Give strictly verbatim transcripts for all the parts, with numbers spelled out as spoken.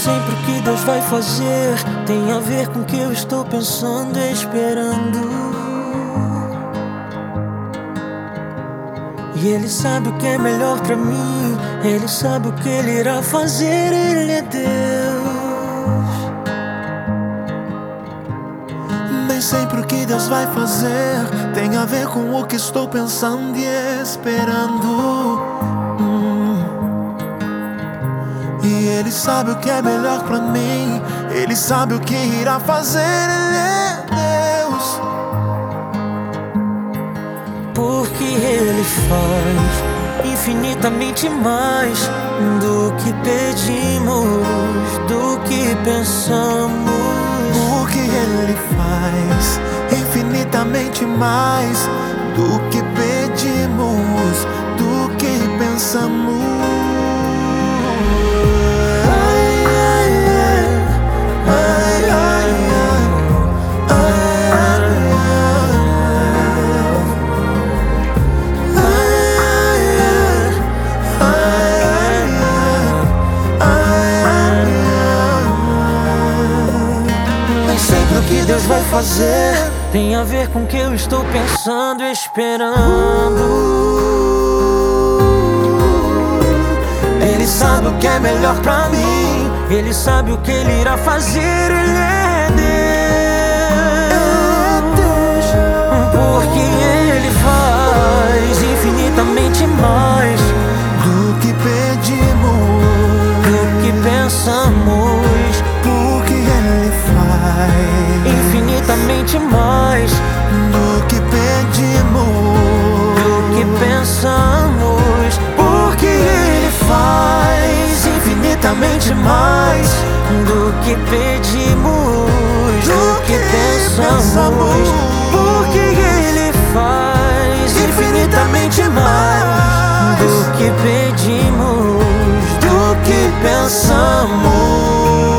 sempre o que Deus vai fazer tem a ver com o que eu estou pensando e esperando. E Ele sabe o que é melhor pra mim, Ele sabe o que Ele irá fazer, Ele é Deus. Nem sempre o que Deus vai fazer tem a ver com o que estou pensando e esperando. hum. E Ele sabe o que é melhor pra mim, Ele sabe o que irá fazer, Ele é Deus. Porque Ele faz infinitamente mais do que pedimos, do que pensamos. Porque Ele faz infinitamente mais do que pedimos, do que pensamos. O que Deus vai fazer tem a ver com o que eu estou pensando e esperando. Ele sabe o que é melhor pra mim, Ele sabe o que Ele irá fazer, Ele é Deus. Porque Ele faz infinitamente mais do que pedimos, do que pensamos. Porque Ele faz infinitamente mais do que pedimos, do que pensamos. Porque Ele faz infinitamente mais do que pedimos, do que pensamos. Porque Ele faz infinitamente mais do que pedimos, do que pensamos.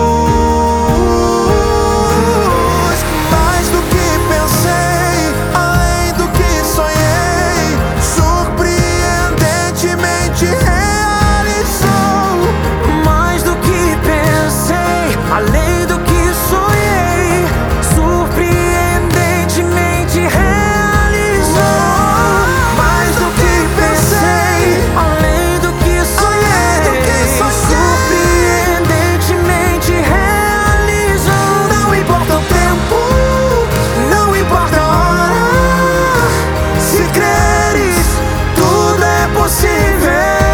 Além do que sonhei, surpreendentemente realizou. Mais do que pensei, além do que sonhei, surpreendentemente realizou. Não importa o tempo, não importa a hora, se creres, tudo é possível.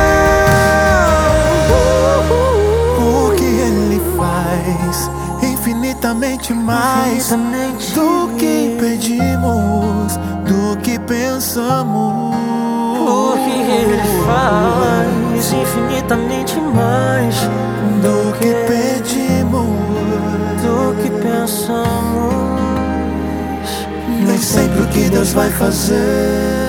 Infinitamente mais do que pedimos, do que pensamos. Porque Ele faz infinitamente mais do que pedimos, do que pensamos. Nem sempre o que Deus vai fazer